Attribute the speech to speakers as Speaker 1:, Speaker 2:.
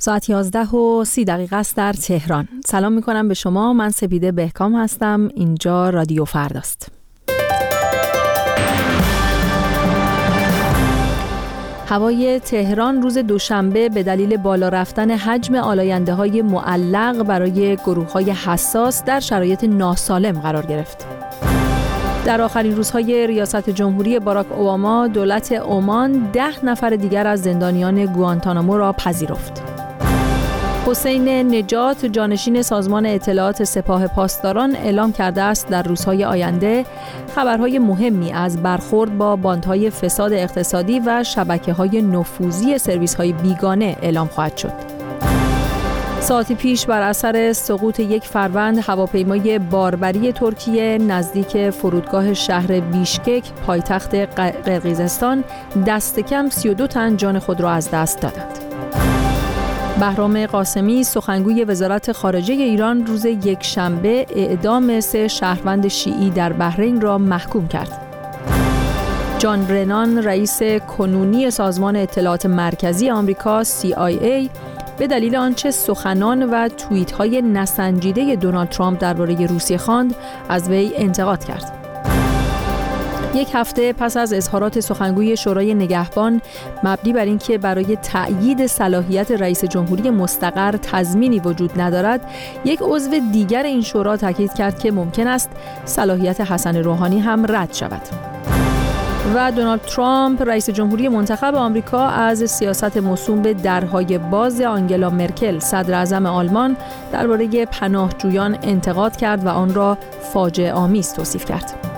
Speaker 1: ساعت 11:30 است در تهران. سلام میکنم به شما. من سپیده بهکام هستم. اینجا رادیو فرداست. هوای تهران روز دوشنبه به دلیل بالا رفتن حجم آلاینده‌های معلق برای گروه‌های حساس در شرایط ناسالم قرار گرفت. در آخرین روزهای ریاست جمهوری باراک اوباما، دولت عمان 10 نفر دیگر از زندانیان گوانتانامو را پذیرفت. حسین نجات، جانشین سازمان اطلاعات سپاه پاسداران، اعلام کرده است در روزهای آینده خبرهای مهمی از برخورد با باندهای فساد اقتصادی و شبکه‌های نفوذی سرویس‌های بیگانه اعلام خواهد شد. ساعتی پیش بر اثر سقوط یک فروند، هواپیمای باربری ترکیه نزدیک فرودگاه شهر بیشکک پایتخت قرقیزستان دست کم 32 تن جان خود را از دست دادند. بهرام قاسمی، سخنگوی وزارت خارجه ایران، روز یکشنبه اعدام 3 شهروند شیعی در بحرین را محکوم کرد. جان برنان، رئیس کنونی سازمان اطلاعات مرکزی آمریکا CIA، به دلیل آنچه سخنان و توییت‌های نسنجیده دونالد ترامپ درباره روسیه خواند، از وی انتقاد کرد. یک هفته پس از اظهارات سخنگوی شورای نگهبان مبنی بر اینکه برای تأیید صلاحیت رئیس جمهوری مستقر تضمینی وجود ندارد، یک عضو دیگر این شورا تاکید کرد که ممکن است صلاحیت حسن روحانی هم رد شود. و دونالد ترامپ، رئیس جمهوری منتخب آمریکا، از سیاست موسوم به درهای باز آنگلا مرکل، صدر اعظم آلمان، درباره پناهجویان انتقاد کرد و آن را فاجعه آمیز توصیف کرد.